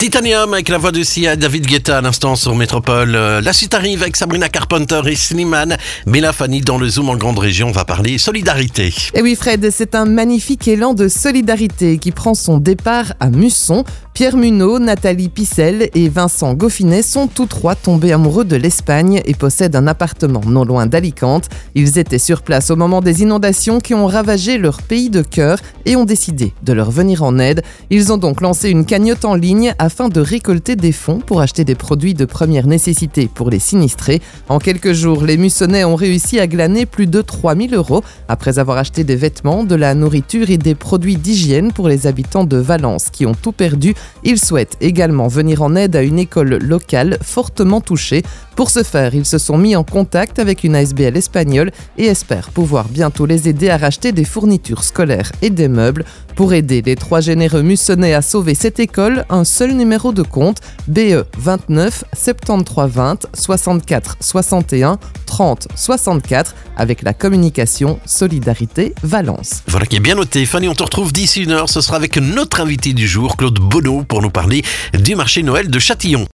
Titanium avec la voix de Sia, David Guetta à l'instant sur Métropole. La suite arrive avec Sabrina Carpenter et Slimane. Bella Fanny dans le Zoom en grande région, on va parler solidarité. Et oui Fred, c'est un magnifique élan de solidarité qui prend son départ à Musson. Pierre Munot, Nathalie Pissel et Vincent Goffinet sont tous trois tombés amoureux de l'Espagne et possèdent un appartement non loin d'Alicante. Ils étaient sur place au moment des inondations qui ont ravagé leur pays de cœur et ont décidé de leur venir en aide. Ils ont donc lancé une cagnotte en ligne afin de récolter des fonds pour acheter des produits de première nécessité pour les sinistrés. En quelques jours, les Mussonnais ont réussi à glaner plus de 3 000 € après avoir acheté des vêtements, de la nourriture et des produits d'hygiène pour les habitants de Valence qui ont tout perdu. Ils souhaitent également venir en aide à une école locale fortement touchée. Pour ce faire, ils se sont mis en contact avec une ASBL espagnole et espèrent pouvoir bientôt les aider à racheter des fournitures scolaires et des meubles. Pour aider les trois généreux Mussonnais à sauver cette école, un seul numéro de compte, BE 29 73 20 64 61 30 64 avec la communication Solidarité Valence. Voilà qui est bien noté. Fanny, on te retrouve d'ici une heure. Ce sera avec notre invité du jour, Claude Bonneau, pour nous parler du marché Noël de Châtillon.